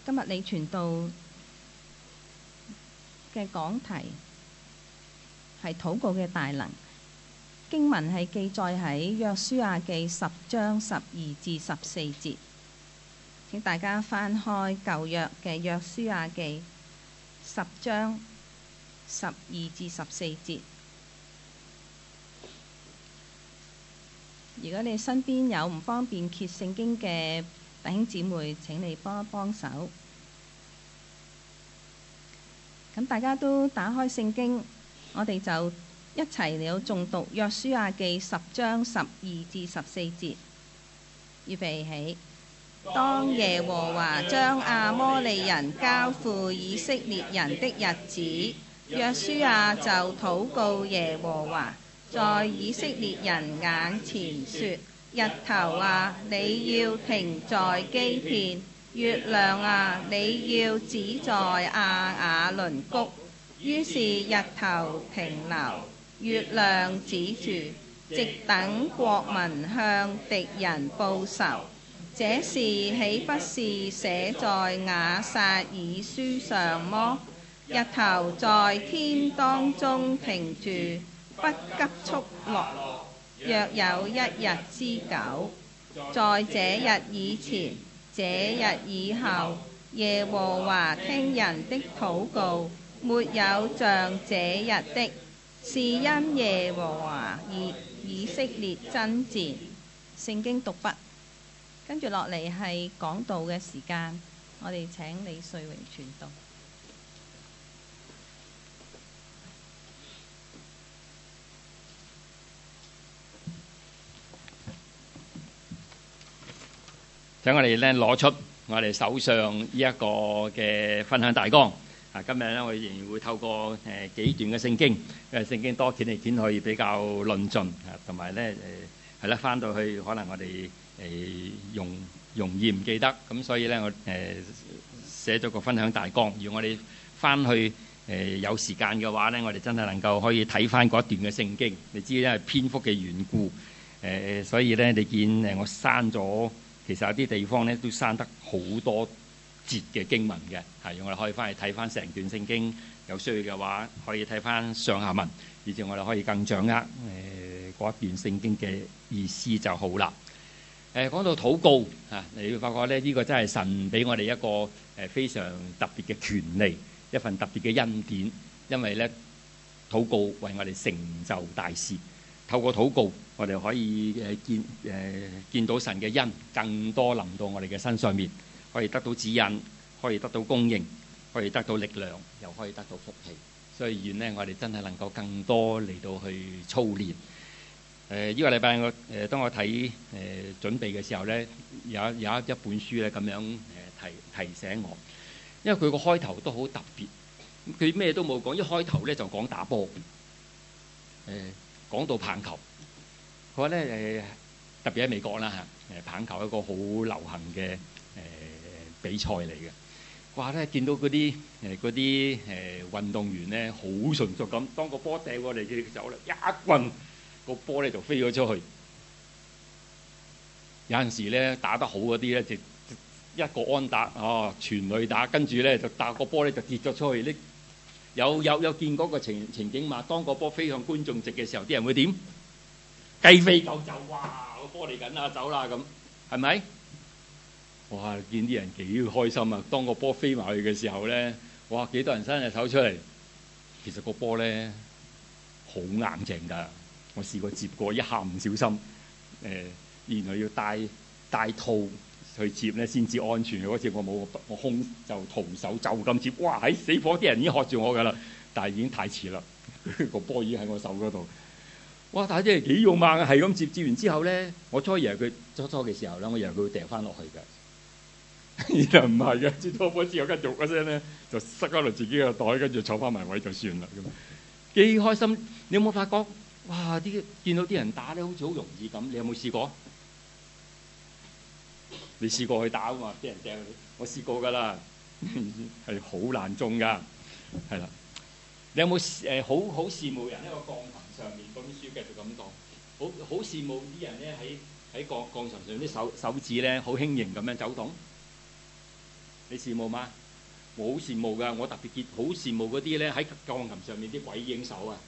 今日你傳道嘅講題係禱告嘅大能，經文係記載喺約書亞記10章12至14節。請大家翻開舊約嘅約書亞記10章12至14節。如果你身邊有唔方便揭聖經嘅弟兄姊妹，請你幫一幫手。咁大家都打開聖經，我哋就一齊嚟到誦讀約書亞記10章12至14節。預備起。當耶和華將亞摩利人交付以色列人的日子，約書亞就禱告耶和華，在以色列人眼前說：日頭啊，你要停在基遍；月亮啊，你要止在亞雅倫谷。於是日頭停留，月亮止住，直等國民向敵人報仇。這事豈不是寫在雅煞爾書上麼？日頭在天當中停住，不急速落，約有1日之久。在這日以前，這日以後，耶和華聽人的禱告，沒有像這日的，是因耶和華以色列爭戰。聖經讀畢。跟住落嚟係講道嘅時間，我哋請李瑞榮傳道。 請我哋咧攞出我哋手上呢一個嘅分享大綱。今日咧我哋仍然會透過幾段嘅聖經，因為聖經多卷嚟卷去比較論盡，同埋咧係啦，翻到去可能我哋容易唔記得，咁所以咧我寫咗個分享大綱。如果我哋翻去有時間嘅話咧，我哋真係能夠可以睇翻嗰一段嘅聖經。你知因為篇幅嘅緣故，所以咧你見我刪咗，其實有啲地方咧都刪得好多節嘅經文嘅，係我哋可以翻去睇翻成段聖經。有需要嘅話，可以睇翻上下文，以至我哋可以更掌握嗰一段聖經嘅意思就好啦。講到禱告啊，你會發覺咧，呢個真係神俾我哋一個非常特別嘅權利，一份特別嘅恩典。因為咧，禱告為我哋成就大事。透過禱告，我哋可以見到神嘅恩更多臨到我哋嘅身上面，可以得到指引，可以得到供應，可以得到力量，又可以得到福氣。所以願呢，我哋真係能夠更多嚟到去操練。呢個禮拜當我睇準備嘅時候呢，有一本書咧咁樣提醒我，因為佢個開頭都好特別，佢咩都冇講，一開頭咧就講打波，講到棒球，佢話咧特別喺美國啦嚇，棒球係一個好流行嘅比賽嚟嘅。話咧見到嗰啲運動員咧好純熟咁，當個波掟過嚟嘅時候咧，一棍個波咧就飛咗出去。有陣時咧打得好嗰啲咧，就一個安打全壘打，跟住咧就打個波咧就跌咗出去。你有見嗰個情景嘛？當個波飛向觀眾席嘅時候，啲人會點？雞飛狗走，哇！個波嚟緊啦，走啦咁，係咪？哇！見啲人幾開心啊！當個波飛埋去嘅時候咧，哇！幾多人伸隻手出嚟？其實個波咧好硬淨㗎。我試過接過，一下唔小心，原來要帶套去接咧先至安全。嗰次我冇，我空就徒手就咁接，哇！喺死火，啲人已經喝住我㗎啦，但係已經太遲啦，個波已經喺我手嗰度。哇！但係真係幾勇猛啊！係咁接完之後咧，我初以為佢初嘅時候咧，我以為佢會掟翻落去㗎，原來唔係嘅。接咗波之後，跟住一聲咧就塞翻落自己個袋，跟住坐翻埋位就算啦咁。幾開心！你有冇發覺？哇！見到啲人打咧，好似好容易咁。你有冇試過？你試過去打啊嘛？啲人掟你，我試過㗎啦，係好難中㗎，係啦。你有冇好羨慕人喺個鋼琴上面？嗰本書繼續咁講，好羨慕啲人咧喺鋼琴上啲手指咧好輕盈咁樣走動。 你羨慕嗎？我好羨慕㗎，我特別好羨慕嗰啲咧喺鋼琴上面啲鬼影手啊！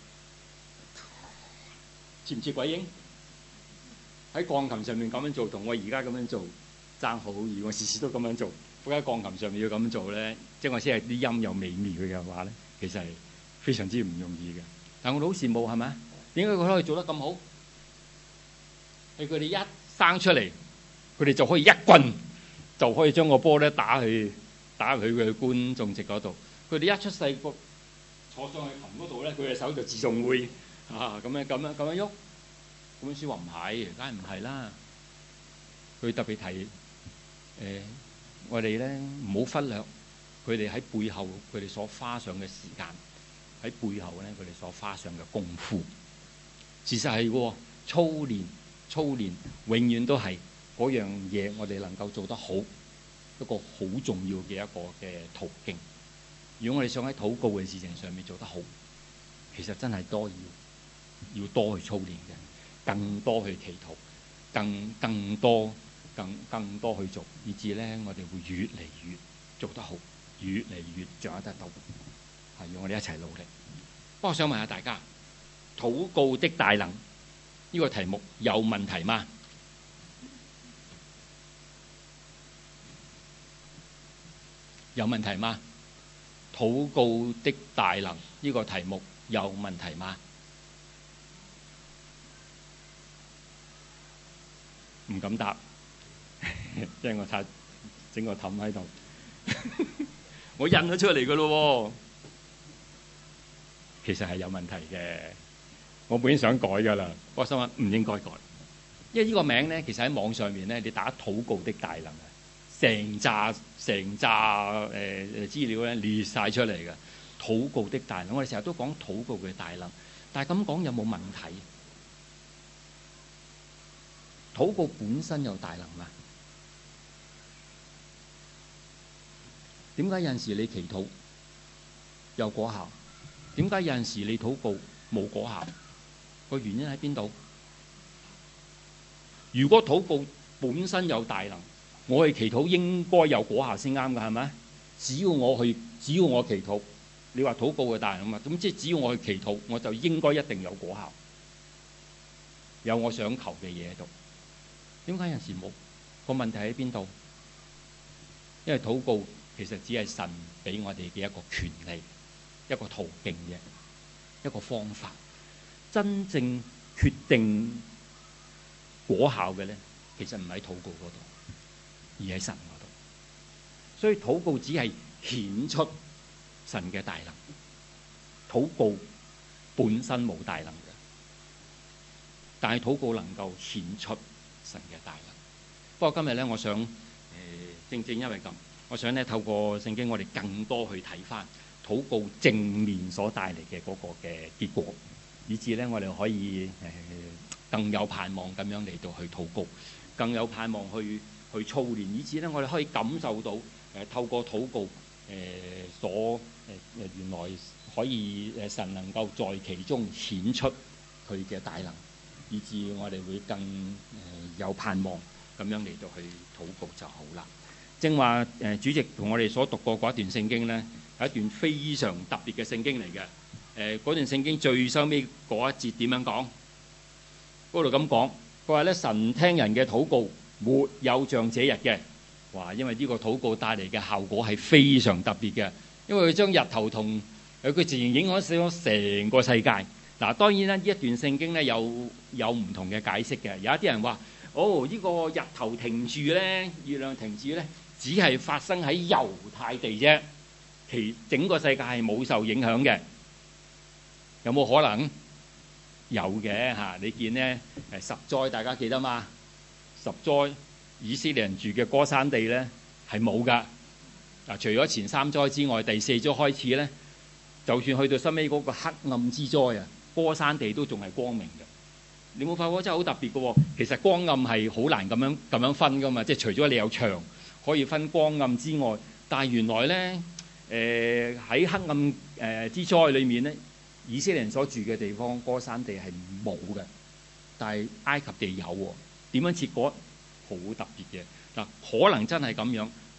似唔似鬼影？喺鋼琴上面咁樣做，同我而家咁樣做爭好遠。我時時都咁樣做，不過喺鋼琴上面要咁樣做咧，即係我先係啲音又美妙嘅話咧，其實係非常之唔容易嘅。但我都好羨慕係咪？點解佢可以做得咁好？係佢哋一生出嚟，佢哋就可以一棍就可以將個波咧打去佢嘅觀眾席嗰度。佢哋一出世個坐上去琴嗰度咧，佢嘅手就自動會咁樣喐。本書話唔係，梗係唔係啦。佢特別提我哋咧唔好忽略佢哋喺背後佢哋所花上嘅時間，喺背後咧佢哋所花上嘅功夫。事實係喎，操練永遠都係嗰樣嘢，我哋能夠做得好一個好重要嘅一個嘅途徑。如果我哋想喺禱告嘅事情上面做得好，其實真係要多去操練嘅，更多去祈禱，更多去做，以至咧我哋會越嚟越做得好，越嚟越掌握得到。係要我哋一齊努力。不過我想問下大家，禱告的大能呢個題目有問題嗎？有問題嗎？禱告的大能呢個題目有問題嗎？唔敢答，因為我睇整個氹喺度，我印咗出嚟㗎咯。其實係有問題嘅，我本想改㗎啦，我心諗唔應該改，因為呢個名咧，其實喺網上面咧，你打禱告的大能啊，成扎資料咧列晒出嚟嘅。禱告的大能，我哋成日都講禱告嘅大能，但係咁講有冇問題？禱告本身有大能嘛？點解有陣時你祈禱有果效？點解有陣時你禱告冇果效？個原因喺邊度？如果禱告本身有大能，我去祈禱應該有果效先啱㗎，係咪？只要我祈禱，你話禱告嘅大能嘛？咁即係只要我去祈禱，我就應該一定有果效，有我想求嘅嘢喺度。點解有陣時冇？個問題喺邊度？因為禱告其實只係神俾我哋嘅一個權利，一個途徑嘅一個方法。真正決定果效嘅咧，其實唔喺禱告嗰度，而喺神嗰度。所以禱告只係顯出神嘅大能，禱告本身冇大能嘅，但係禱告能夠顯出神嘅大能。不過今日咧，我想正因為咁，我想咧透過聖經，我哋更多去睇翻禱告正面所帶嚟嘅嗰個嘅結果，以至咧我哋可以更有盼望咁樣嚟到去禱告，更有盼望去操練，以至咧我哋可以感受到透過禱告原來可以神能夠在其中顯出佢嘅大能，以至我哋會更有盼望咁樣嚟到去禱告就好啦。正話主席同我哋所讀過嗰一段聖經呢，係一段非常特別嘅聖經嚟嘅。嗰段聖經最收尾嗰一節點樣講？嗰度咁講，佢話咧神聽人嘅禱告，沒有像這日嘅。哇！因為呢個禱告帶嚟嘅效果係非常特別嘅，因為佢將日頭同佢自然影響咗成個世界。嗱，當然啦，呢一段聖經咧有唔同嘅解釋嘅。有一啲人話：呢個日頭停住咧，月亮停住咧，只係發生喺猶太地啫，其整個世界係冇受影響嘅。有冇可能？有嘅嚇，你見呢十災大家記得嘛？十災以色列人住嘅歌珊地咧係冇噶。嗱，除咗前三災之外，第四災開始咧，就算去到收尾嗰個黑暗之災啊，歌珊地都仲係光明嘅。你冇發覺真係好特別嘅喎？其實光暗係好難咁樣分噶嘛，即係除咗你有牆可以分光暗之外，但係原來咧喺黑暗之災裏面咧，以色列人所住嘅地方歌珊地係冇嘅，但係埃及地有喎。點樣結果？好特別嘅嗱，可能真係咁樣，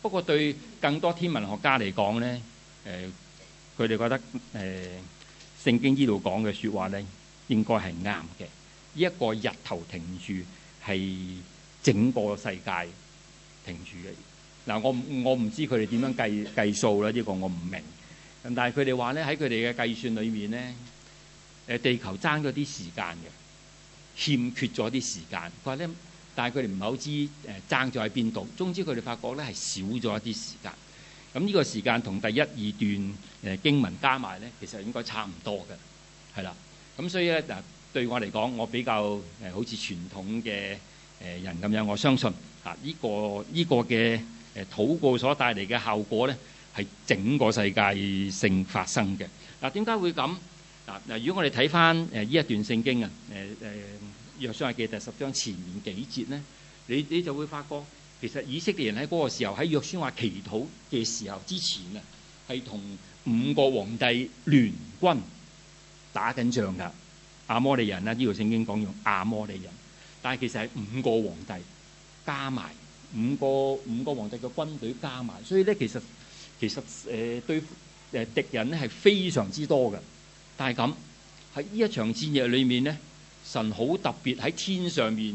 不過對更多天文學家嚟講咧，佢哋覺得聖經呢度講嘅説話咧，應該係啱嘅。呢一個日頭停住係整個世界停住嘅。嗱，我唔知佢哋點樣計數啦，呢個我唔明。咁但係佢哋話咧，喺佢哋嘅計算裏面咧，地球爭咗啲時間嘅，欠缺咗啲時間。佢話咧，但係佢哋唔係好知爭咗喺邊度。總之佢哋發覺咧係少咗一啲時間。咁呢個時間同第一、二段經文加埋咧，其實應該差唔多嘅，係啦。咁所以咧嗱，對我嚟講，我比較好似傳統嘅人咁樣，我相信呢個嘅禱告所帶嚟嘅效果咧，係整個世界性發生嘅。嗱，點解會咁？嗱，如果我哋睇翻呢一段聖經啊，約書亞記第10章前面幾節咧，你就會發覺其實以色列人喺嗰個時候喺約書亞祈禱嘅時候之前啊，係同5個皇帝聯軍打緊仗㗎。亞摩利人啦，呢度聖經講用亞摩利人，但係其實係5個皇帝加埋5個皇帝嘅軍隊加埋，所以咧其實對敵人咧係非常之多嘅。但係咁喺呢一場戰役裏面咧，神好特別喺天上面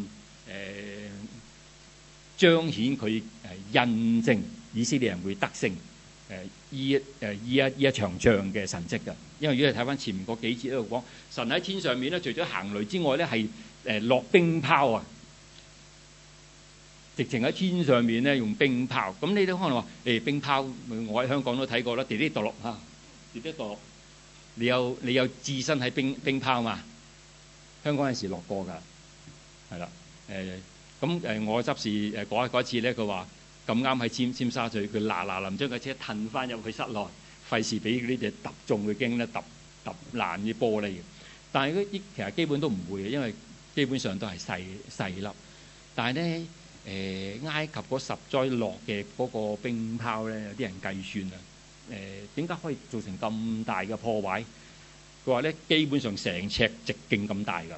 彰顯佢印證以色列人會得勝呢一場仗嘅神蹟㗎。因為如果你睇翻前面嗰幾節喺度講，神喺天上面咧，除咗行雷之外咧，係落冰雹啊！直情喺天上面咧用冰雹。咁你都可能話冰雹，我喺香港都睇過啦，跌跌墮落嚇，跌跌墮落。你有置身喺冰雹嘛？香港有時落過㗎，係啦。我執事嗰一次咧，佢話咁啱喺尖沙咀，佢嗱臨將架車褪翻入去室內，費事俾呢隻揼中嘅經咧揼爛啲玻璃嘅。但係其實基本都唔會嘅，因為基本上都係細粒。但係咧埃及嗰10災落嘅嗰個冰雹咧，有啲人計算啊，點解可以造成咁大嘅破壞？佢話咧，基本上成尺直徑咁大㗎，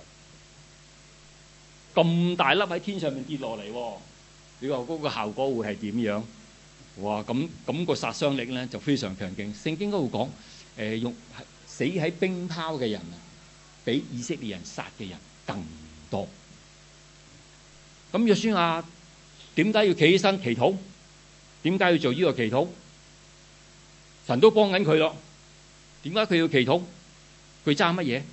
咁大粒喺天上面跌落嚟喎。你話嗰個效果會係點樣？哇！咁個殺傷力咧就非常強勁。聖經嗰度講用死喺冰雹嘅人啊，比以色列人殺嘅人更多。咁約書亞點解要企起身祈禱？點解要做呢個祈禱？神都幫緊佢咯。點解佢要祈禱？佢爭乜嘢？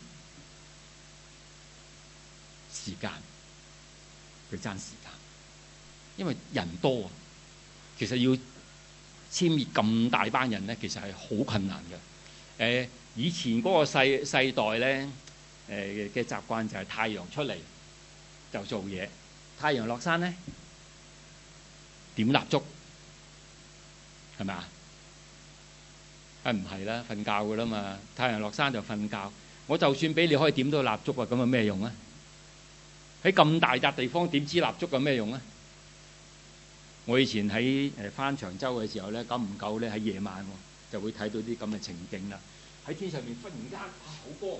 時間。佢爭時間。因為人多啊，其實要殲滅咁大班人咧，其實係好困難嘅。以前嗰個世代咧，嘅習慣就係太陽出嚟就做嘢，太陽落山咧點蠟燭，係咪啊？唔係啦，瞓覺噶啦嘛。太陽落山就瞓覺。我就算俾你可以點到蠟燭啊，咁有咩用啊？喺咁大笪地方點支蠟燭有咩用啊？我以前喺返長洲嘅時候咧，久唔久咧喺夜晚就會睇到啲咁嘅情景啦。喺天上面忽然間好光，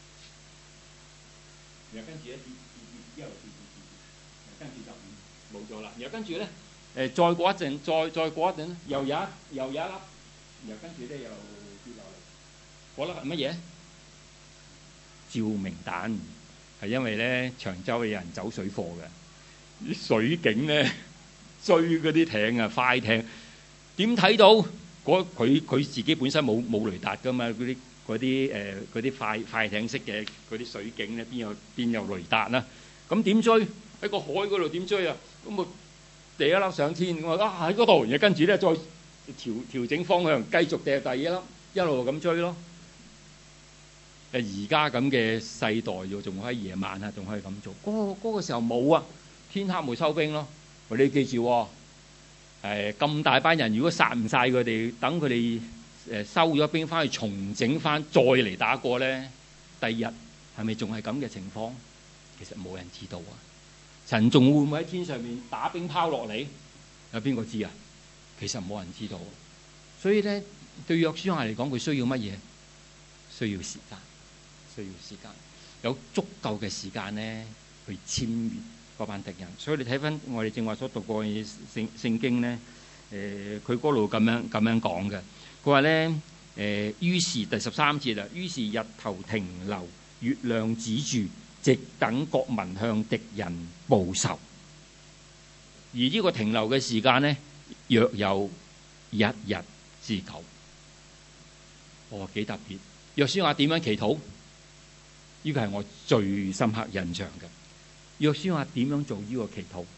然後跟住咧跌，跟住就冇咗啦。然後跟住咧再過一陣，再過一陣又有一粒，然後跟住咧又跌落嚟。嗰粒係乜嘢？照明彈，係因為咧長洲有人走水貨嘅，啲水警咧。追嗰啲艇啊，快艇點睇到？佢自己本身冇雷達噶嘛？嗰啲快艇式嘅嗰啲水警咧，邊有雷達啦？咁點追？喺個海嗰度點追啊？咁啊掟一粒上天，我話喺嗰度，然後跟住咧再調整方向，繼續掟第二粒，一路咁追咯。而家咁嘅世代仲可以夜晚啊，仲可以咁做。嗰個時候冇啊，天黑冇收兵咯。你記住喎，咁大班人，如果殺唔晒佢哋，等佢哋收咗兵翻去重整翻，再嚟打過咧，第二日係咪仲係咁嘅情況？其實冇人知道啊！神仲會唔會喺天上面打冰拋落嚟？有邊個知啊？其實冇人知道。所以咧，對約書亞嚟講，佢需要乜嘢？需要時間，需要時間，有足夠嘅時間咧去殲滅嗰班敵人。所以你睇翻我哋正話所讀過嘅聖經咧， 佢嗰度咁樣講嘅。佢話呢，於是第13節啦，於是日頭停留，月亮止住，直等國民向敵人報仇。而呢個停留嘅時間呢，約有1日之久。幾特別。約書亞點樣祈禱？呢個係我最深刻印象嘅。約書亞點樣做呢個祈禱？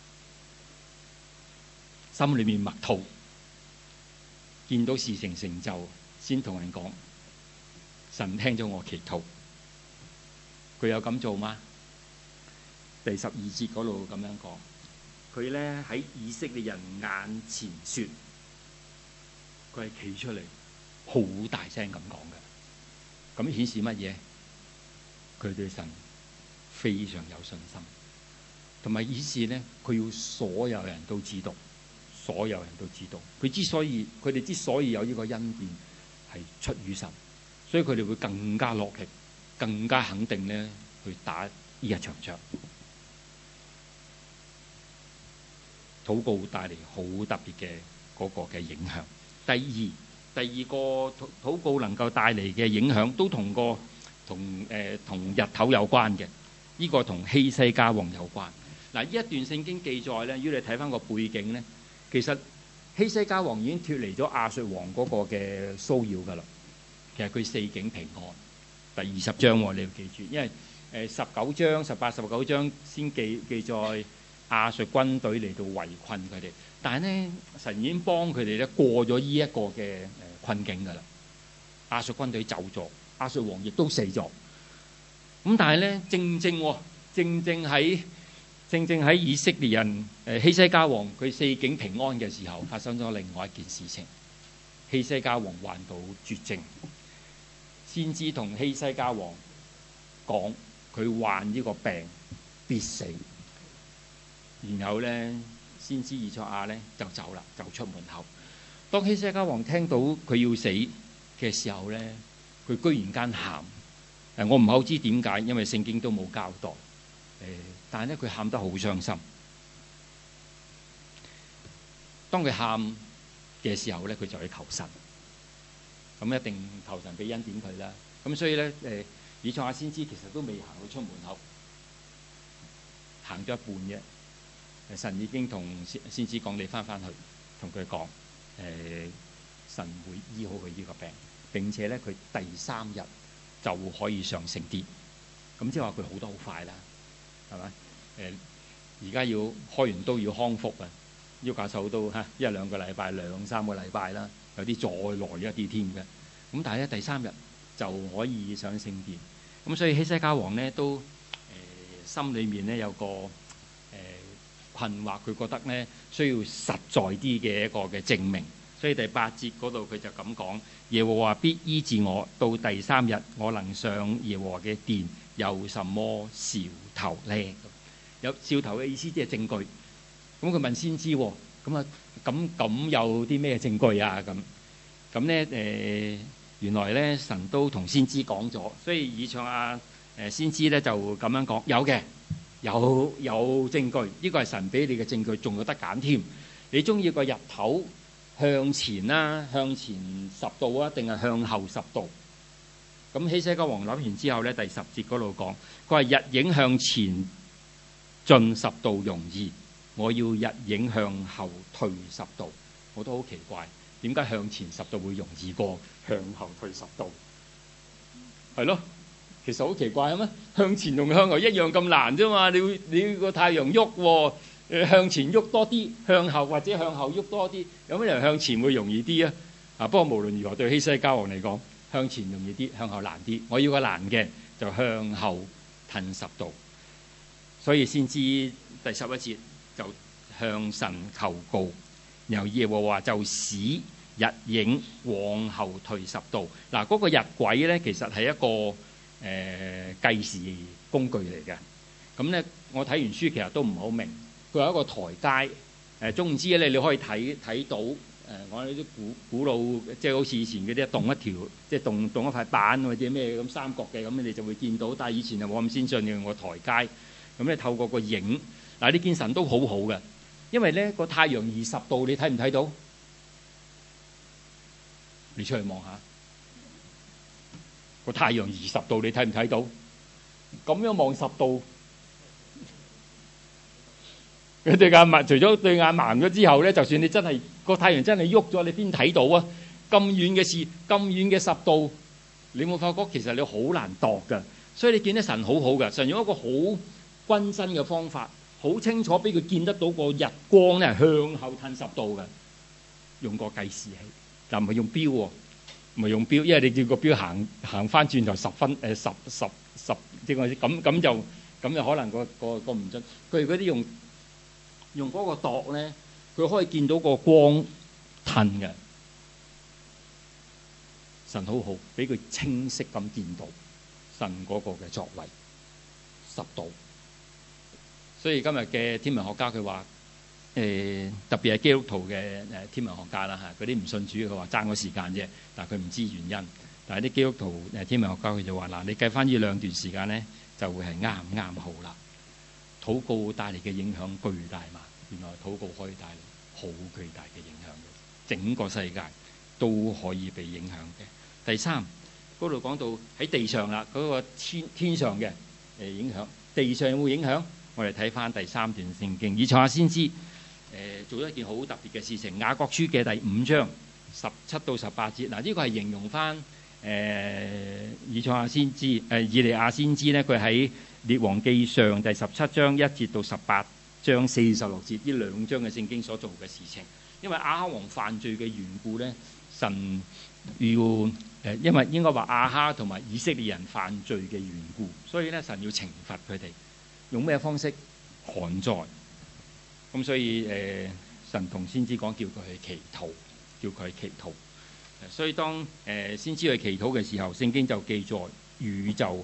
心裏面默禱，見到事情成就，先同人講神聽咗我祈禱。佢有咁做嗎？第12節嗰度咁樣講，佢呢喺以色列人眼前說，佢係企出嚟，好大聲咁講嘅。咁顯示乜嘢？佢對神非常有信心，同埋以示呢，佢要所有人都知道，所有人都知道，佢哋之所以有呢個恩典係出於神，所以佢哋會更加落力，更加肯定呢去打呢一場仗。禱告帶嚟好特別嘅嗰個嘅影響。第二個禱告能夠帶嚟嘅影響，都同日頭有關嘅。呢個同希西家王有關。嗱，呢一段聖經記載呢，如果你睇翻個背景呢，其實希西家王已經脫離咗亞述王嗰個嘅騷擾噶啦。其實佢四境平安。第20章你要記住，因為19章、18、19章先記載亞述軍隊嚟到圍困佢哋，但係呢，神已經幫佢哋咧過咗呢一個嘅困境噶啦。亞述軍隊走咗，亞述王亦都死咗。咁但係呢，正正喺以色列人希西家王佢四境平安嘅時候，發生咗另外一件事情。希西家王患到絕症，先知同希西家王講佢患呢個病必死。然後呢，先知以賽亞呢就走啦，就出門口。當希西家王聽到佢要死嘅時候呢，佢居然間喊。我唔係好知點解，因為聖經都冇交代。但係咧，佢喊得好傷心。當佢喊嘅時候咧，佢就去求神。咁一定求神俾恩典佢啦。咁所以咧，以賽亞先知其實都未行到出門口，行咗一半啫。神已經同先知講：你翻去同佢講，神會醫好佢呢個病，並且咧佢第3日就可以上聖殿。咁即係話佢好得好快啦，係咪？而家要開完刀要康復啊，要教授都1、2個禮拜、2、3個禮拜啦，有啲再耐一啲添嘅。咁但係咧第3日就可以上聖殿。咁所以希西家王呢都心裏面呢有個困惑，佢覺得呢需要實在啲嘅一個嘅證明。所以第8節嗰度佢就咁講：耶和華必醫治我，到第3日我能上耶和華嘅殿，有什麼兆頭呢？有兆頭嘅意思即係證據。咁佢問先知喎，咁有啲咩證據啊？咁呢原來呢神都同先知講咗，所以以賽亞先知呢就咁樣講：有嘅，有證據，呢個係神俾你嘅證據，仲有得揀添。你中意個日頭向前啦，向前10度啊，定係向後10度？咁希西家王諗完之後呢，第10節嗰度講，佢話日影向前進10度容易，我要日影向後退10度。我都好奇怪，點解向前10度會容易過向後退10度？係咯，其實好奇怪啊咩？向前同向後一樣咁難啫嘛。你個太陽喐喎。向前喐多啲，向後或者向後喐多啲，有咩人向前會容易啲啊？不過無論如何，對希西家王嚟講，向前容易啲，向後難啲。我要個難嘅，就向後褪10度。所以先知第11節就向神求告，然後耶和華就使日影往後退10度。嗱，嗰個日晷咧，其實係一個計時工具嚟嘅。咁咧，我睇完書其實都唔係好明。佢有一個台階，總之咧，你可以睇到我哋啲古老，即係好似以前嗰啲動一條，即係動一塊板或者咩咁三角嘅，咁你就會見到。但係以前就冇咁先進嘅，用個台階，咁你透過個影，嗱，呢件神都好好嘅， 因為咧個太陽20度，你睇唔睇到？你出去望下，個太陽20度，你睇唔睇到？咁樣望10度，佢對眼盲，除咗對眼盲咗之後咧，就算你真係個太陽真係喐咗，你邊睇到啊？咁遠嘅事，咁遠嘅10度，你有冇發覺其實你好難度㗎？所以你見得神好好㗎，神用一個好均真嘅方法，好清楚俾佢見得到個日光咧向後褪10度嘅，用個計時器，但唔係用錶喎，唔係用錶，因為你叫個錶行翻轉頭10分10，即係咁就可能個唔準。佢嗰啲用嗰個度咧，佢可以見到個光褪嘅。神好好，俾佢清晰咁見到神嗰個嘅作為10度。所以今日嘅天文學家佢話，特別係基督徒嘅天文學家啦嚇，嗰啲唔信主佢話爭個時間啫，但係佢唔知原因。但係啲基督徒天文學家佢就話嗱，你計翻呢2段時間咧，就會係啱好啦。禱告帶嚟嘅影響巨大嘛，原來禱告可以帶嚟好巨大嘅影響嘅，整個世界都可以被影響嘅。第3嗰度講到喺地上啦，嗰個天上嘅影響，地上有冇影響？我哋睇翻第3段聖經，以賽亞先知做咗一件好特別嘅事情，雅各書嘅第5章17到18節。嗱，呢個係形容翻以賽亞先知以利亞先知咧，佢喺列王記上第17章1節到18章46節呢2章嘅聖經所做嘅事情。因為亞哈王犯罪嘅緣故咧，神要因為應該話亞哈同埋以色列人犯罪嘅緣故，所以咧神要懲罰佢哋。用咩方式？旱災。咁所以神同先知講，叫佢去祈禱，叫佢去祈禱。所以當先知去祈禱嘅時候，聖經就記載雨就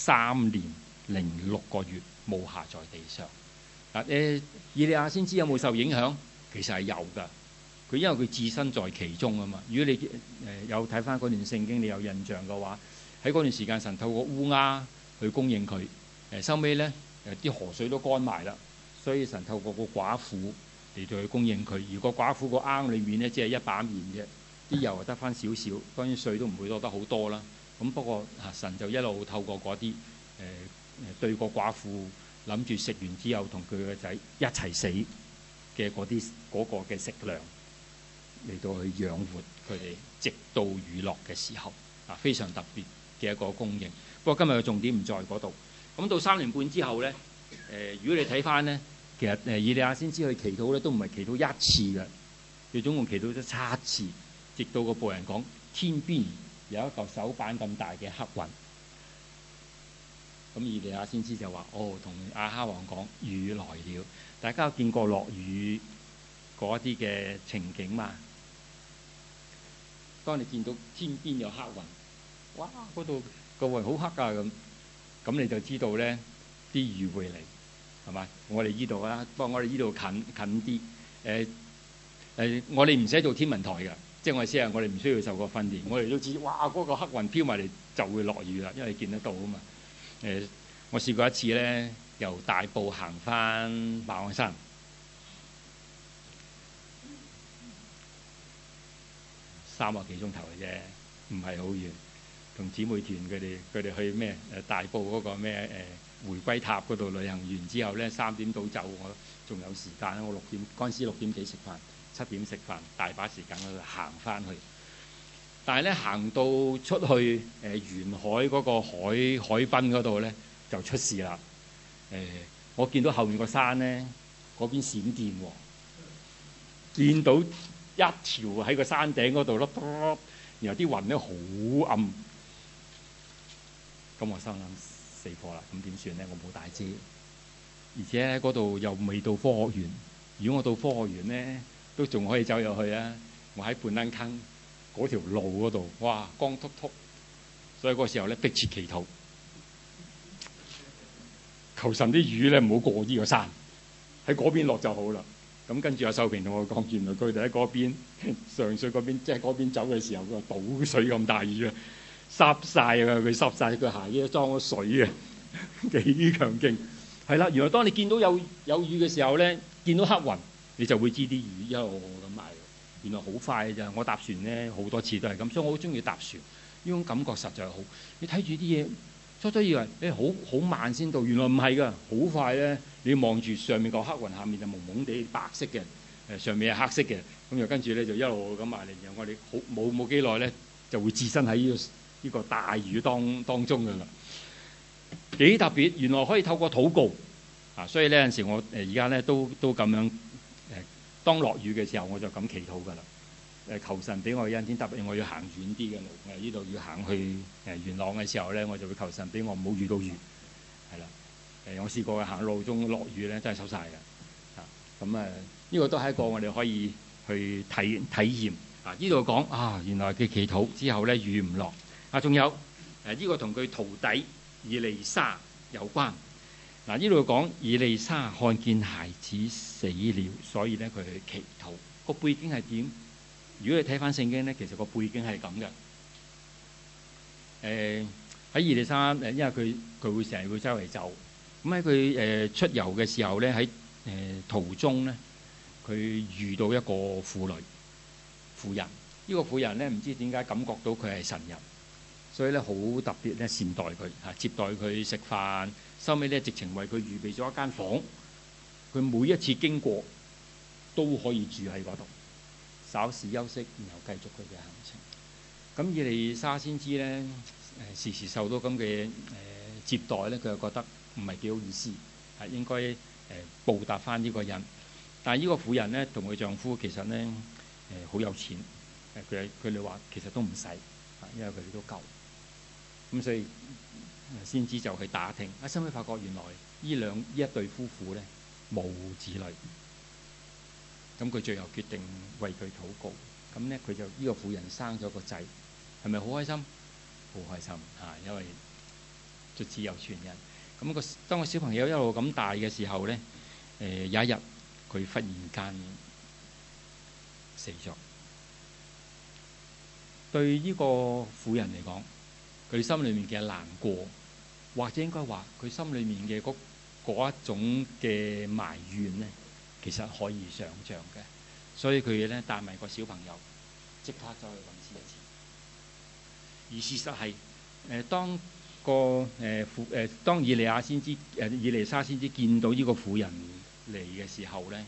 3年06個月冇下在地上。以利亞先知有冇受影響？其實係有㗎。佢因為佢置身在其中啊嘛。如果你有睇翻嗰段聖經，你有印象嘅話，喺嗰段時間神透過烏鴉去供應佢。收尾咧啲河水都乾埋啦，所以神透過個寡婦嚟到去供應佢。如果寡婦個罌裏面咧只係一把麵啫，啲油就得翻少少，當然水都唔會多得好多啦。咁不過神就一路透過嗰啲對個寡婦諗住食完之後同佢個仔一齊死嘅嗰個嘅食糧嚟到去養活佢哋，直到雨落嘅時候非常特別嘅一個供應。不過今日嘅重點唔在嗰度。咁到3年半之後咧，如果你睇翻咧，其實以利亞先知去祈禱咧，都唔係祈禱1次嘅，佢總共祈禱咗7次，直到個僕人講天邊有一嚿手板咁大嘅黑雲。咁以利亞先知就話：同亞哈王講雨來了。大家有見過落雨嗰啲嘅情景嘛？當你見到天邊有黑雲，哇！嗰度個雲好黑㗎咁你就知道咧啲雨會嚟，係嘛？我哋依度啦，不過我哋依度近啲。我哋唔使做天文台嘅，即係我哋我哋唔需要受過訓練，我哋都知哇！嗰個黑雲飄埋嚟就會落雨啦，因為你見得到啊嘛。我試過一次咧，由大埔行翻馬鞍山，3個幾鐘頭嘅啫，唔係好遠。同姊妹團佢哋去咩大埔嗰個咩回歸塔嗰度旅行完之後咧，3點到走，我仲有時間。我嗰陣時6點幾食飯，7點食飯，大把時間去行翻去。但係咧行到出去沿海嗰個海濱嗰度咧就出事啦。我見到後面個山咧嗰邊閃電喎，見到一條喺個山頂嗰度咯，然後啲雲咧好暗。咁我心諗死火啦，咁點算咧？我冇帶遮，而且喺嗰度又未到科學園。如果我到科學園咧，都仲可以走入去啊！我喺半山坑嗰條路嗰度，哇，光禿禿。所以嗰時候咧，迫切祈禱，求神啲雨咧唔好過呢個山，喺嗰邊落就好啦。咁跟住阿秀平同我講，原來佢哋喺嗰邊上水嗰邊，即係嗰邊走嘅時候，佢話倒水咁大雨啊！濕晒啊！佢濕晒，佢鞋咧裝咗水啊，幾強勁。係啦，原來當你見到有雨嘅時候咧，見到黑雲， 你就會知啲魚一路咁埋。原來好快嘅咋，我搭船咧好多次都係咁，所以我好中意搭船，呢種感覺實在係好。你睇住啲嘢，初初以為好慢先到，原來唔係㗎，好快咧。你望住上面個黑雲，下面就蒙蒙地白色嘅，上面係黑色嘅，咁又跟住咧就一路咁埋嚟，然後我哋冇幾耐咧就會置身喺呢個大雨當中㗎啦。幾特別，原來可以透過禱告啊！所以呢有陣時我而家咧都咁樣當落雨嘅時候我就咁祈禱㗎啦。求神俾我恩典，特別我要行遠啲嘅路，呢度要行去元朗嘅時候咧，我就會求神俾我唔好遇到雨，係啦。我試過行路中落雨咧，真係收晒嘅。咁呢個都係一個我哋可以去體驗。呢度講原來嘅祈禱之後咧雨唔落。仲有呢個同佢徒弟以利沙有關。呢度講以利沙看見孩子死了，所以咧佢去祈禱。個背景係點？如果你睇翻聖經咧，其實個背景係咁嘅。喺以利沙因為佢會成日會周圍走，咁喺佢出遊嘅時候咧，喺途中咧，佢遇到一個婦人。呢個婦人咧唔知點解感覺到佢係神人，所以咧好特別咧善待佢接待佢食飯，收尾咧直情為佢預備咗一間房，佢每一次經過都可以住喺嗰度，稍事休息，然後繼續佢嘅行程。咁以利沙先知咧時時受到咁嘅接待咧，佢又覺得唔係幾好意思，應該報答翻呢個人。但係呢個婦人咧同佢丈夫其實咧好有錢，佢哋話其實都唔使，因為佢哋都夠。咁所以先知就去打聽，收尾發覺原來呢一對夫婦咧冇子女。咁佢最後決定為佢禱告。咁咧佢就呢個婦人生咗個仔，係咪好開心？好開心因為卒之有傳人。咁當個小朋友一路咁大嘅時候咧，有一日佢忽然間死咗。對呢個婦人嚟講，佢心裏面嘅難過，或者應該話佢心裏面嘅嗰一種嘅埋怨咧，其實可以想像嘅。所以佢咧帶埋個小朋友，即刻走去揾先知。而事實係當以利沙先知見到呢個婦人嚟嘅時候咧，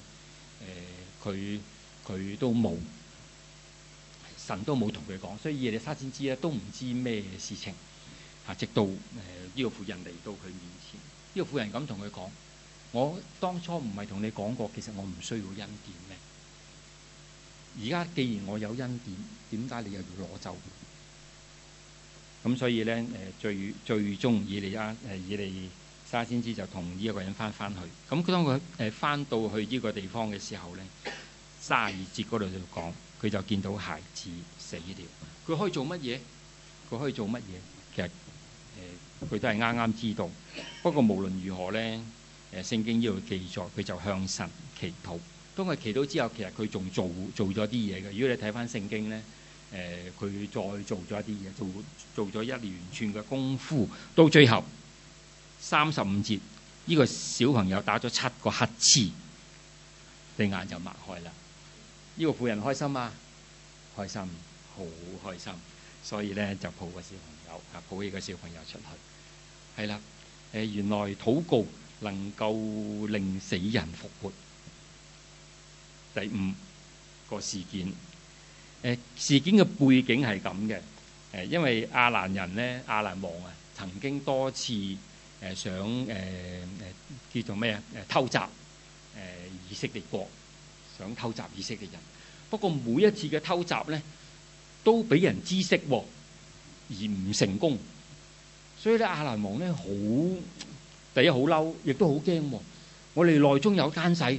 佢都冇。神都冇同佢講，所以以利沙先知咧都唔知咩事情直到呢個婦人嚟到佢面前。呢個婦人咁同佢講：我當初唔係同你講過，其實我唔需要恩典咩？而家既然我有恩典，點解你又要攞走？咁所以咧最終以利沙先知就同呢一個人翻去。咁當佢翻到去呢個地方嘅時候咧，32節嗰度就講。佢就見到孩子死了，佢可以做乜嘢？其實佢都係啱啱知道。不過無論如何咧，聖經呢度記載，佢就向神祈禱。當佢祈禱之後，其實佢仲做咗啲嘢嘅。如果你睇翻聖經咧，佢再做咗一啲嘢，做咗一連串嘅功夫。到最後35節，呢個小朋友打咗7個乞嗤，對眼就擘開啦。呢個婦人開心嗎？開心，好開心。所以咧就抱個小朋友，抱起個小朋友出去。係啦，原來禱告能夠令死人復活。第5個事件，事件嘅背景係咁嘅。因為亞蘭王曾經多次想叫做咩偷襲以色列國。想偷襲以色列人，不過每一次嘅偷襲咧都俾人知悉而唔成功，所以咧亞蘭王咧第一好嬲，亦都好驚。我哋內中有奸細，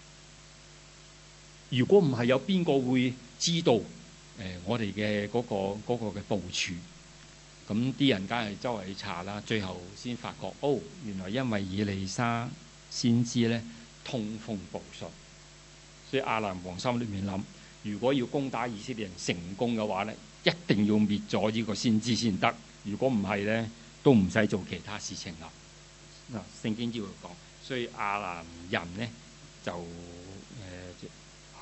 如果唔係有邊個會知道我哋嘅嗰個嘅部署？咁啲人梗係周圍去查啦，最後先發覺原來因為以利沙先知咧通風報信。所以亞蘭王心裏面諗，如果要攻打以色列人成功嘅話咧，一定要滅咗呢個先知先得。如果唔係咧，都唔使做其他事情啦。聖經只會講，所以亞蘭人咧就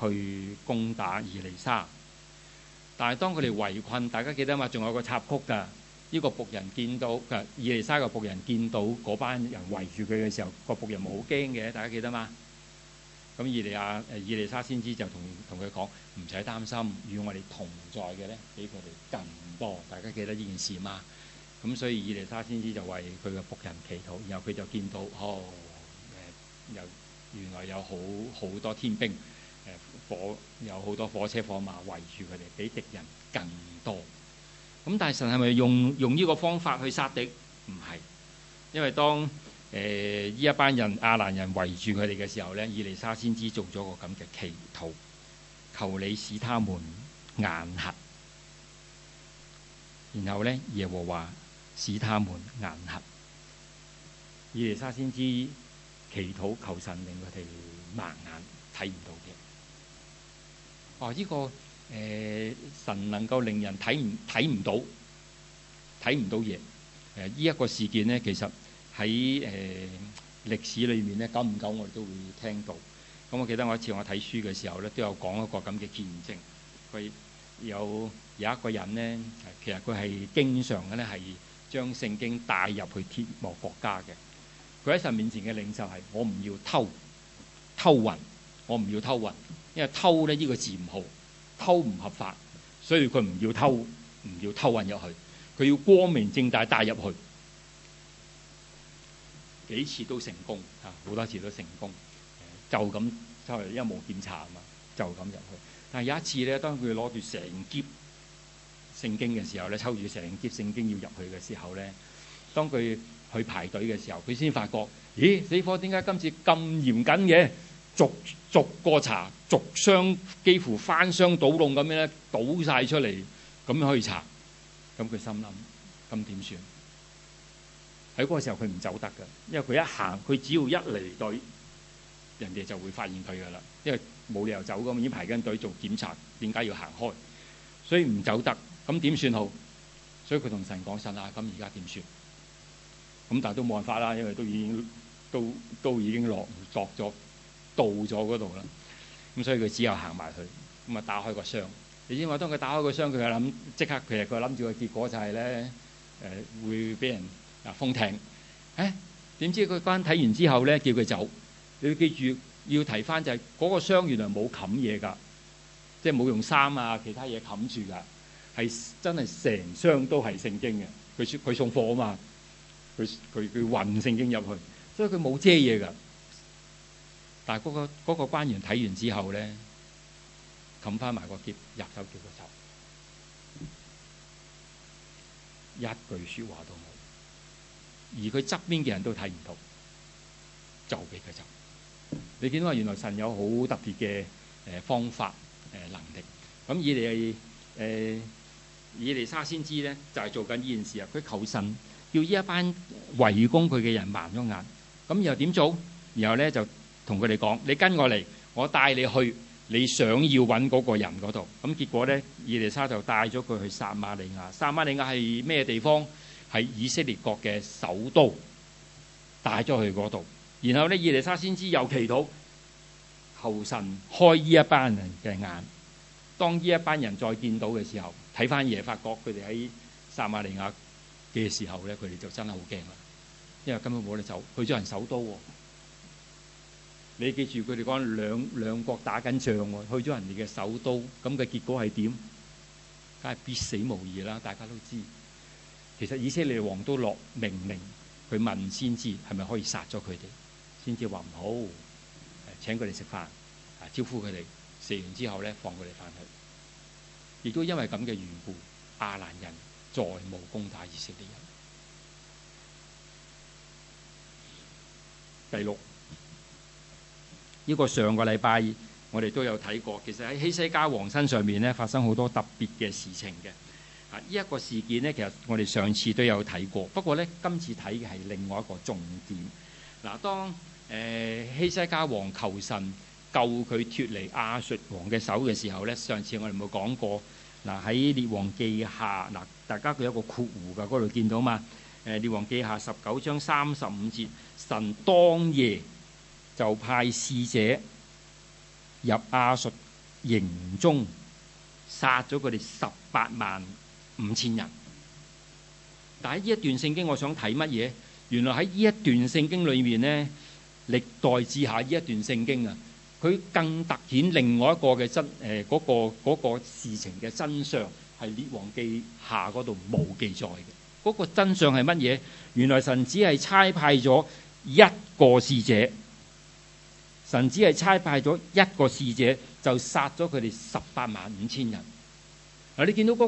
去攻打以利沙。但係當佢哋圍困，大家記得嘛？仲有個插曲㗎。呢個僕人見到以利沙嘅僕人見到嗰班人圍住佢嘅時候，個僕人冇好驚嘅，大家記得嘛？咁以利沙先知就同佢講：唔使擔心，與我哋同在嘅咧，比佢哋更多。大家記得呢件事嘛？咁所以以利沙先知就為佢嘅僕人祈禱，然後佢就見到原來有好多天兵，有好多火車火馬圍住佢哋，比敵人更多。咁但係神係咪用呢個方法去殺敵？唔係，因為當呢一班人亞蘭人圍住佢哋嘅時候咧，以利沙先知做咗個咁嘅祈禱，求你使他們眼瞎。然後咧，耶和華使他們眼瞎。以利沙先知祈禱求神令佢哋盲眼，睇唔到嘅。呢個神能夠令人睇唔到嘢。呢一個事件呢，其實喺歷史裏面呢，久唔久我哋都會聽到。咁我記得我一次我睇書嘅時候呢，都有講一個咁嘅見證。佢有一個人呢，其實佢係經常嘅呢，係將聖經帶入去鐵幕國家嘅。佢喺神面前嘅領袖係：我唔要偷運，我唔要偷運，因為偷呢個字唔好。偷唔合法，所以佢唔要偷運入去，佢要光明正大帶入去，幾次都成功啊！好多次都成功，就咁因為無檢查啊嘛，就咁入去。但係有一次咧，當佢攞住成篋聖經嘅時候咧，抽住成篋聖經要入去嘅時候咧，當佢去排隊嘅時候，佢先發覺，咦，死火！點解今次咁嚴謹嘅？逐個查，逐箱幾乎翻箱倒籠咁樣咧，倒晒出嚟，咁樣可以查。咁佢心諗：咁點算？喺嗰個時候佢唔走得㗎，因為佢一行，佢只要一離隊，人哋就會發現佢㗎啦。因為冇理由走㗎嘛，已經排緊隊做檢查，點解要行開？所以唔走得。咁點算好？所以佢同神講：神啊，咁而家點算？咁但係都冇辦法啦，因為都已經落咗。到咗嗰度啦，咁所以佢只有行埋去，咁啊打開個箱。你知嘛？當佢打開個箱，佢就諗即刻，其實佢諗住個結果就係咧，會俾人封艇。點知佢關睇完之後咧，叫佢走。你要記住，要提翻就係嗰個箱原來冇冚嘢㗎，即係冇用衫啊其他嘢冚住㗎，係真係成箱都係聖經嘅。佢送貨啊嘛，佢運聖經入去，所以佢冇遮嘢㗎。但係嗰個官員睇完之後咧，冚翻埋個篋，入手叫佢走，一句説話都冇。而佢側邊嘅人都睇唔到，就俾佢走。你見到原來神有好特別嘅方法能力。咁以利沙先知咧，就係做緊呢件事啊！佢求神叫呢一班圍攻佢嘅人盲咗眼。咁又點做？然後咧就同佢哋講：你跟我嚟，我帶你去你想要揾嗰個人嗰度。咁結果咧，以利沙就帶咗佢去撒瑪利亞。撒瑪利亞係咩地方？係以色列國嘅首都，帶咗去嗰度。然後咧，以利沙先知又祈禱，求神開呢一班人嘅眼。當呢一班人再見到嘅時候，睇翻嘢，發覺佢哋喺撒瑪利亞嘅時候咧，佢哋就真係好驚啦，因為根本冇得走，去咗人首都喎。你記住佢哋講兩國打緊仗喎，去咗人哋嘅首都，咁嘅結果係點？梗係必死無疑啦！大家都知。其實以色列王都落命令，佢問先知係咪可以殺咗佢哋？先知話唔好，請佢哋食飯，招呼佢哋，食完之後咧放佢哋翻去。亦都因為咁嘅緣故，亞蘭人再冇攻打以色列人。第六。呢個上個禮拜我哋都有睇過，其實喺希西家王身上面咧發生好多特別嘅事情嘅。呢一個事件呢，其實我哋上次都有睇過，不過呢，今次睇嘅係另外一個重點。嗱，當希西家王求神救佢脫離亞述王嘅手嘅時候呢，上次我哋冇講過。嗱，喺列王記下，嗱，大家佢有一個括弧㗎，嗰度見到嘛？列王記下19章35節，神當夜就派使者入亞述營中殺咗佢哋185000人。但係呢一段聖經，我想睇乜嘢？原來喺呢一段聖經裏面呢，歷代志下呢一段聖經啊，佢更突顯另外一個嘅嗰個事情嘅真相，係列王記下嗰度冇記載嘅。嗰個真相係乜嘢？原來神只係差派咗一個使者，神只係差派咗一個使者就殺咗佢哋185000人。嗱，你見到嗰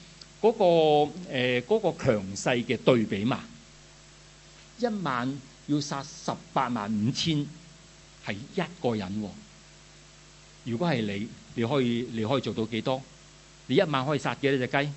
個強勢嘅對比嘛？1萬要殺185000，係一個人喎。如果係你可以做到幾多？你1萬可以殺幾多隻雞？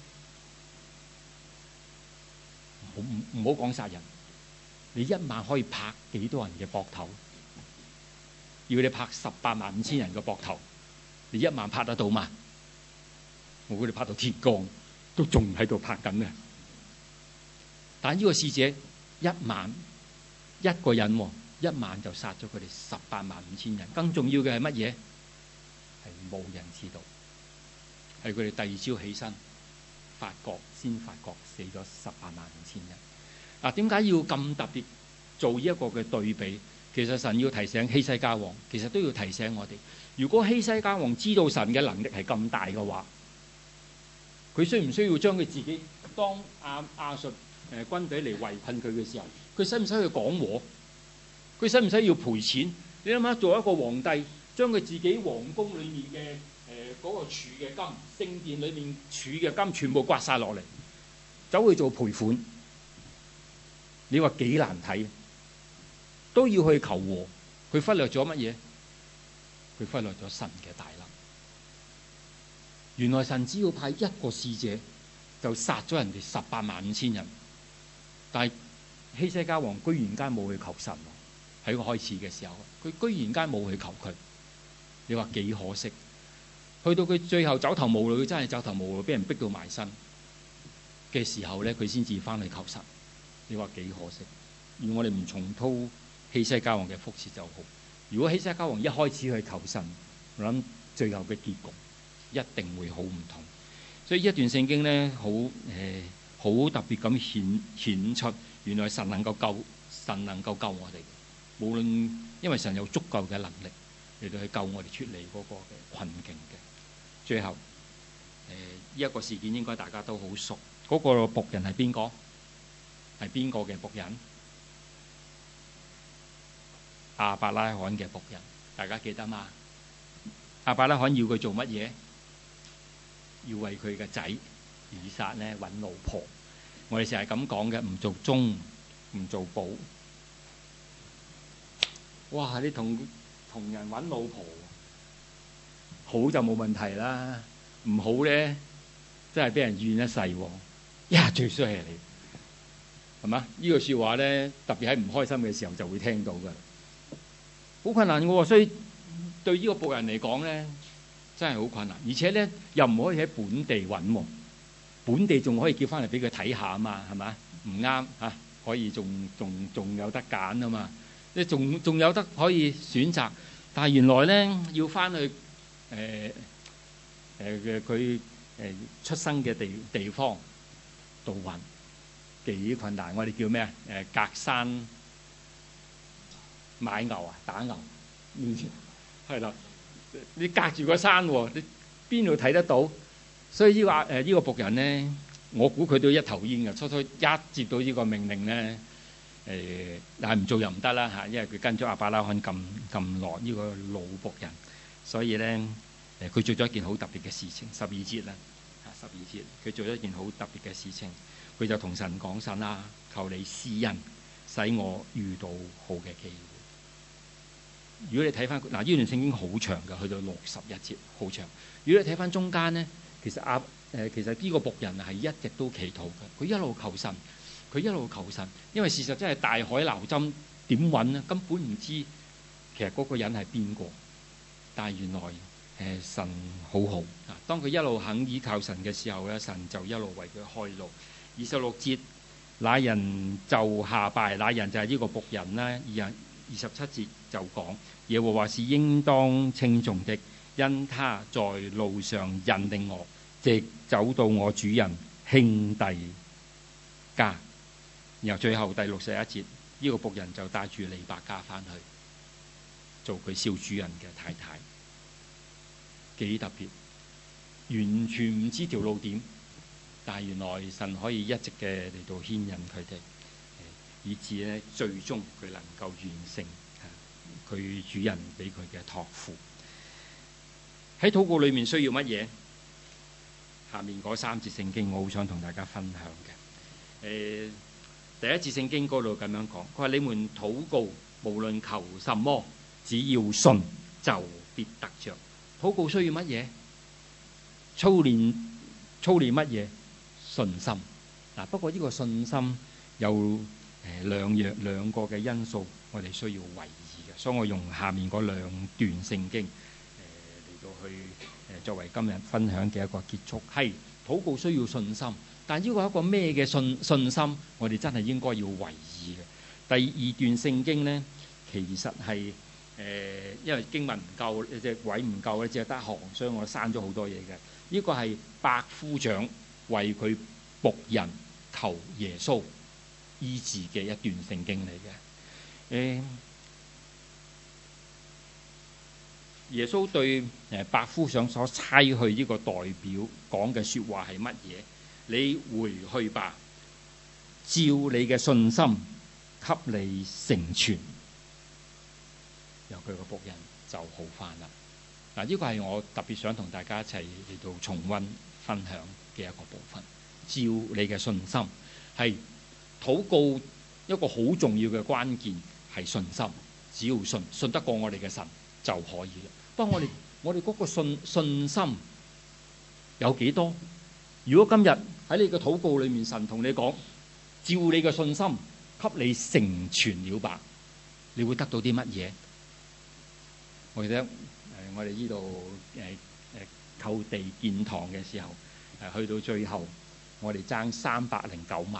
唔好講殺人，你1萬可以拍幾多人嘅膊頭？要你拍185000人嘅膊頭，你1萬拍得到嘛？我估你拍到鐵鋼都仲喺度拍緊嘅。但係呢個使者1萬一個人喎，1萬就殺咗佢哋185000人。更重要嘅係乜嘢？係冇人知道，係佢哋第二朝起身發覺死咗185000人。嗱，點解要咁特別做呢一個嘅對比？其實神要提醒希西家王，其實都要提醒我哋。如果希西家王知道神嘅能力係咁大嘅話，佢需唔需要將佢自己當亞述軍隊嚟圍困佢嘅時候，佢使唔使去講和？佢使唔使要賠錢？你諗下，做一個皇帝，將佢自己皇宮裏面嘅嗰個儲嘅金，聖殿裏面儲嘅金全部刮晒落嚟，走去做賠款，你話幾難睇？都要去求和，佢忽略咗乜嘢？佢忽略咗神嘅大能。原來神只要派一個使者就殺咗人哋185000人，但係希西家王居然間冇去求神。喺個開始嘅時候，佢居然間冇去求佢。你話幾可惜？去到佢最後走投無路，佢真係走投無路，俾人逼到埋身嘅時候咧，佢先至翻去求神。你話幾可惜？如果我哋唔重蹈希西家王嘅覆轍就好。如果希西家王一開始去求神，我諗最後嘅結局一定會好唔同。所以一段聖經咧，好特別咁顯出，原來神能夠救我哋。無論因為神有足夠嘅能力嚟到去救我哋出嚟嗰個嘅困境嘅。最後呢一個事件應該大家都好熟，嗰個僕人係邊個？係邊個嘅僕人？亞伯拉罕嘅僕人，大家記得嘛？亞伯拉罕要佢做乜嘢？要為佢嘅仔以撒咧揾老婆。我哋成日咁講嘅，唔做忠，唔做保。哇！你同人揾老婆，好就冇問題啦，唔好咧，真係俾人怨一世喎。呀，最衰係你，係嘛？呢個説話咧，特別喺唔開心嘅時候就會聽到㗎，好困難嘅喎。所以對呢個僕人嚟講咧，真係好困難，而且咧又唔可以喺本地揾喎，本地仲可以叫翻嚟俾佢睇下啊嘛，係嘛？唔啱嚇，可以仲有得揀啊嘛。你仲有得可以選擇，但係原來咧要翻去佢出生嘅地方度揾幾困難。我哋叫咩啊？隔山買牛啊，打牛，係啦。你隔住個山喎，你邊度睇得到？所以呢個僕人咧，我估佢都一頭煙嘅。初初一接到呢個命令咧。但係唔做又唔得啦嚇，因為佢跟咗亞伯拉罕咁耐呢個老僕人，所以咧佢做咗一件好特別嘅事情。12節啦嚇，12節佢做咗一件好特別嘅事情，佢就同神講：神啊，求你施恩，使我遇到好嘅機會。如果你睇翻嗱，呢段聖經好長嘅，去到61節好長。如果你睇翻中間咧，其實呢個僕人係一直都祈禱嘅，佢一路求神。佢一路求神，因為事實真係大海撈針，點揾呢？根本唔知其實嗰個人係邊個。但係原來神好好啊！當佢一路肯依靠神嘅時候咧，神就一路為佢開路。26節，那人就下拜，那人就係呢個僕人啦。27節就講耶和華是應當稱頌的， 因他在路上引領我，直走到我主人兄弟家。然後最後第61節，呢個僕人就帶住利百加翻去做佢小主人嘅太太，幾特別，完全唔知條路點，但係原來神可以一直嘅嚟到牽引佢哋，以至咧最終佢能夠完成佢主人俾佢嘅託付。喺禱告裏面需要乜嘢？下面嗰3節聖經我好想同大家分享嘅。第一節聖經嗰度咁樣講，佢話你們禱告無論求什麼，只要信就必得着。禱告需要乜嘢？操練乜嘢？信心。不過呢個信心有兩個嘅因素，我哋需要為意嘅，所以我用下面嗰2段聖經嚟到去作為今日分享嘅一個結束。係禱告需要信心，但呢個係一個咩嘅信心？我哋真係應該要為意嘅。第2段聖經呢，其實係因為經文唔夠，即係位唔夠咧，只係得行，所以我刪咗好多嘢嘅。呢個係百夫長為佢僕人求耶穌醫治嘅一段聖經嚟嘅。耶穌對百夫長所差去呢個代表講嘅説話係乜嘢？你回去吧，照你嘅信心給你成全，由佢個僕人就好返啦。呢個係我特別想同大家一齊嚟到重溫分享嘅一個部分。照你嘅信心，係禱告一個好重要嘅關鍵係信心。只要信得過我哋嘅神就可以啦。不過我哋嗰個信心有幾多？如果今日喺你嘅禱告裏面，神同你講，照你嘅信心給你成全了吧，你會得到啲乜嘢？我記得我哋呢度購地建堂嘅時候，去到最後我哋爭309萬，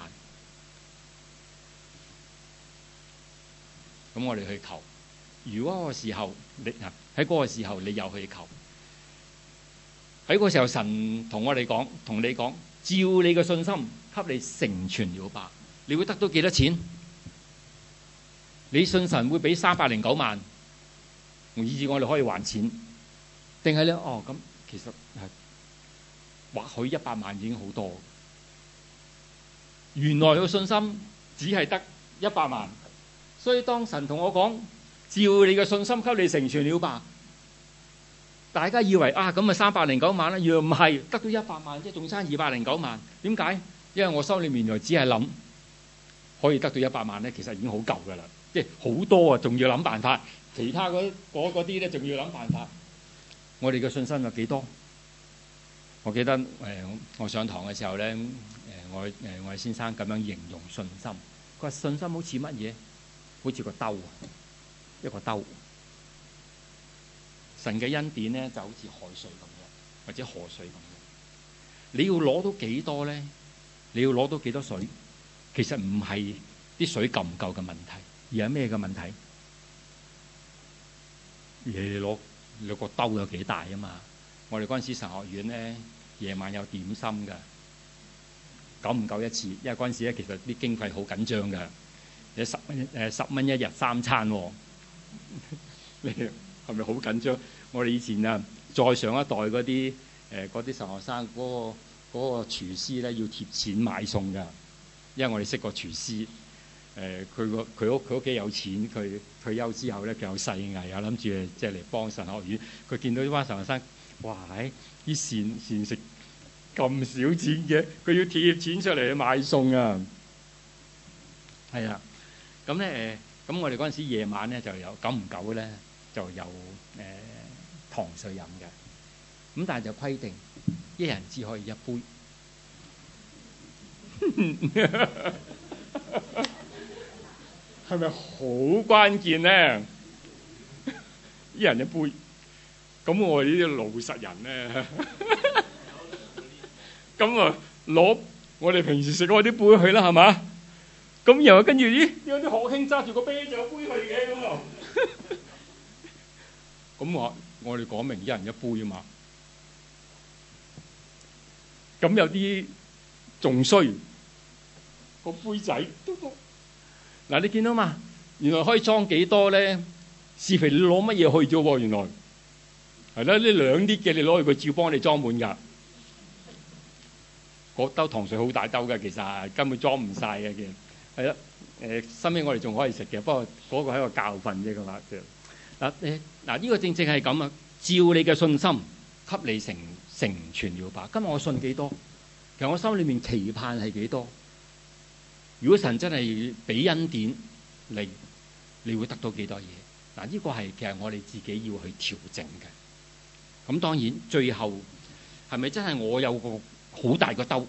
咁我哋去求。如果嗰個時候你喺嗰個時候你又去求，喺嗰個時候神同我哋講，同你講，照你嘅信心給你成全了吧，你會得到幾多錢？你信神會俾309萬，以至我哋可以還錢，定係咧？咁其實或許100萬已經好多。原來個信心只係得100萬，所以當神同我講，照你嘅信心給你成全了吧，大家以為咁309萬啦，原來唔係，得到100萬，即係仲差209萬。點解？因為我心裏面原來只係諗可以得到100萬咧，其實已經好夠噶啦，即係好多啊，仲要諗辦法。其他嗰啲咧，仲要諗辦法。我哋嘅信心有幾多？我記得我上堂嘅時候咧，我哋先生咁樣形容信心。佢話信心好似乜嘢？好似個兜，一個兜。神嘅恩典咧就好似海水咁樣，或者河水咁樣。你要攞到幾多咧？你要攞到幾多水？其實唔係啲水夠唔夠嘅問題，而係咩嘅問題？你攞個兜有幾大啊嘛？我哋嗰陣時神學院咧，夜晚有點心㗎，久唔久一次？因為嗰陣時咧，其實啲經費好緊張㗎，你10蚊一日3餐喎，你係咪好緊張？我哋以前啊，再上一代嗰啲神學生嗰個廚師咧，要貼錢買餸㗎，因為我哋識個廚師。佢屋企有錢，佢退休之後咧，佢有細藝啊，諗住即係嚟幫神學院。佢見到呢班神學生，哇！啲膳食咁少錢嘅，佢要貼錢出嚟去買餸啊！係啊，咁咧咁我哋嗰陣時夜晚咧就有久唔久咧就有糖水飲嘅，咁但係就規定一人只可以一杯。係咪好關鍵咧？一人一杯，咁我哋呢啲老實人咧，咁啊攞我哋平時食嗰啲杯去啦，係嘛？咁然後跟住有啲學兄揸住個啤酒杯去嘅咁啊，咁我我哋講明一人一杯啊嘛。咁有啲仲衰，個杯仔嗱，你見到嘛？原來可以裝幾多咧？視乎你攞乜嘢去啫喎。原來係啦，呢2 lit嘅你攞去，佢照幫你裝滿㗎。嗰兜糖水好大兜嘅，其實根本裝唔晒嘅。其實係啦，收尾我哋仲可以食嘅，不過嗰個係一個教訓啫。佢話嗱呢個正正係咁啊！照你嘅信心，給你成全了吧。今日我信幾多？其實我心裏面期盼係幾多？如果神真係俾恩典你會得到幾多嘢？嗱，呢個係其實我哋自己要去調整嘅。咁當然最後係咪真係我有個好大個兜，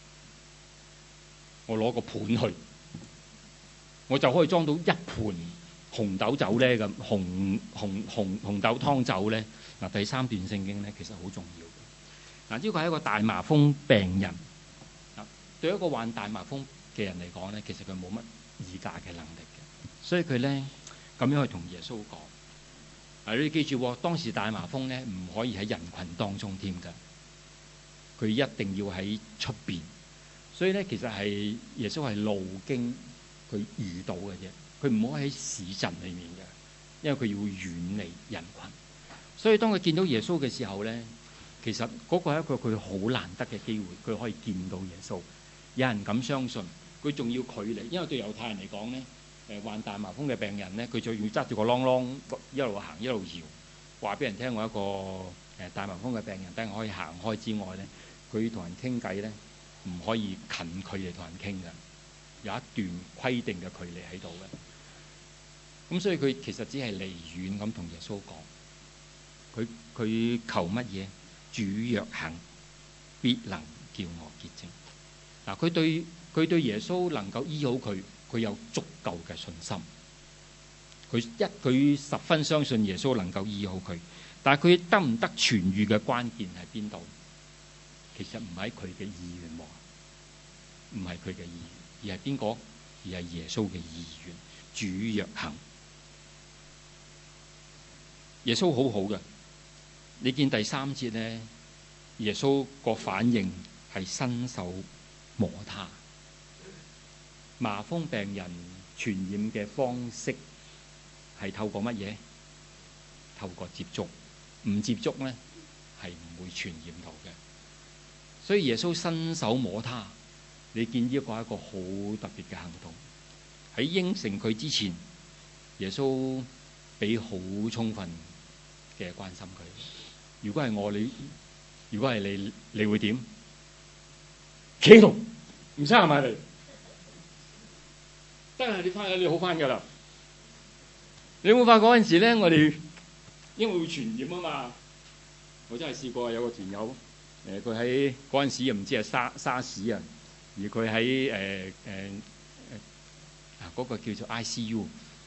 我攞個盤去，我就可以裝到一盤紅豆酒咧？咁紅豆湯酒咧？嗱，第3段聖經咧其實好重要嘅。嗱，呢個係一個大麻風病人。嗱，對一個患大麻風嘅人嚟講咧，其實佢冇乜議價嘅能力嘅，所以佢咧咁樣去同耶穌講。嗱，你記住，當時大麻風咧唔可以喺人群當中添㗎，佢一定要喺出邊。所以咧，其實係耶穌係路經佢遇到嘅啫，佢唔好喺市鎮裏面嘅，因為佢要遠離人群。所以當佢見到耶穌嘅時候咧，其實嗰個係一個佢好難得嘅機會，佢可以見到耶穌。有人咁相信，佢仲要距離，因為對猶太人嚟講咧，患大麻風嘅病人咧，佢仲要揸住個啷啷一路行一路搖，話俾人聽我一個大麻風嘅病人，等人可以行開之外咧，佢同人傾偈咧唔可以近距離同人傾嘅，有一段規定嘅距離喺度嘅。咁所以佢其實只係離遠咁同耶穌講，佢求乜嘢？主若肯，必能叫我潔淨。嗱，佢對耶穌能夠醫好佢，佢有足夠嘅信心。佢十分相信耶穌能夠醫好佢，但係佢得唔得痊癒嘅關鍵喺邊度？其實唔係佢嘅意願喎，唔係佢嘅意願，而係邊個？而係耶穌嘅意願。主若肯，耶穌好好嘅。你見第3節咧，耶穌個反應係伸手摸他。麻風病人傳染嘅方式係透過乜嘢？透過接觸，唔接觸咧係唔會傳染到嘅。所以耶穌伸手摸他，你見呢個係一個好特別嘅行動。喺應承佢之前，耶穌俾好充分嘅關心佢。如果係我，如果係你，你會點？企喺度，唔使行埋嚟。得啦，你翻去你好翻噶啦。你有冇發覺嗰陣時咧，我哋因為會傳染啊嘛。我真係試過有個團友，佢喺嗰陣時又唔知係沙士啊，而佢喺嗰個叫做 ICU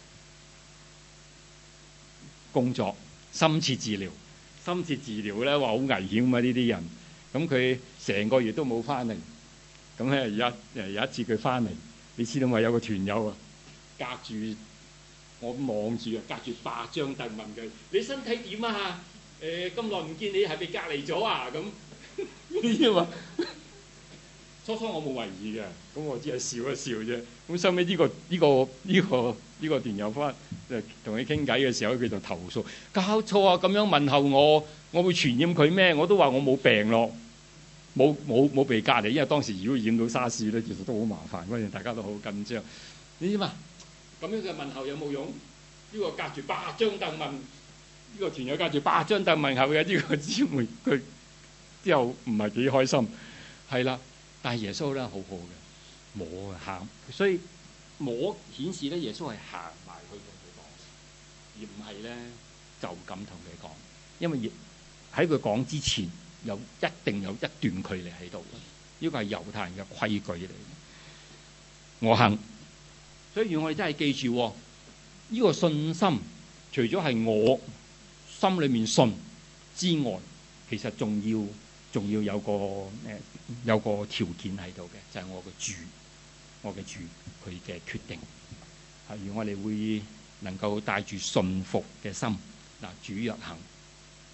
工作，深切治療。深切治療咧話好危險啊！呢啲人，咁佢成個月都冇翻嚟，咁咧有一次佢翻嚟，你知道咪有個團友啊，隔住我望住啊，隔住8張凳問佢：你身體點啊？咁耐唔見你係被隔離咗啊？咁呢啲話初初我冇懷疑嘅，咁我只係笑一笑啫。咁收尾呢個團友翻同佢傾偈嘅時候，佢就投訴：搞錯啊！咁樣問候我會傳染佢咩？我都話我冇病咯，冇被隔離。因為當時如果染到沙士咧，其實都好麻煩，嗰陣大家都好緊張。你知嘛？咁樣嘅問候有冇用？呢個隔住8張凳問，呢個團友隔住8張凳問候嘅呢個姊妹，佢之後唔係幾開心，係啦。但係耶穌咧好好嘅，摸行，所以摸顯示咧耶穌係行埋去同佢講，而唔係咧就咁同佢講。因為喺佢講之前，一定有一段距離喺度。呢個係猶太人嘅規矩嚟。我行，所以我哋真係記住呢個信心，除咗係我心裏面信之外，其實仲要有個條件喺度嘅，就係我嘅主佢嘅決定。而我哋會能夠帶住信服嘅心，嗱，主若行，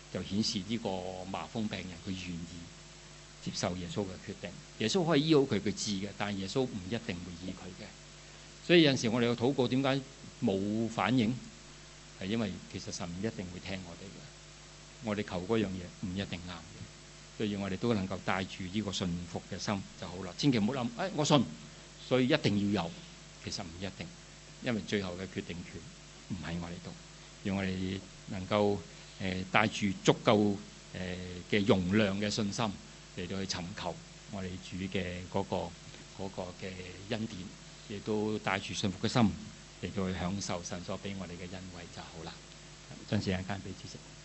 就顯示呢個麻風病人佢願意接受耶穌嘅決定。耶穌可以醫好佢，佢治嘅，但係耶穌唔一定會醫佢嘅。所以有陣時我哋嘅禱告點解冇反應？係因為其實神唔一定會聽我哋嘅。我哋求嗰樣嘢唔一定啱嘅，所以我哋都能夠帶住呢個信服嘅心就好啦。千祈唔好諗，我信，所以一定要有。其實唔一定，因為最後嘅決定權唔喺我哋度，讓我哋能夠帶住足夠嘅容量嘅信心嚟到去尋求我哋主嘅嗰個嘅恩典，亦都帶住信服嘅心嚟到去享受神所俾我哋嘅恩惠就好啦。將時間交俾主席。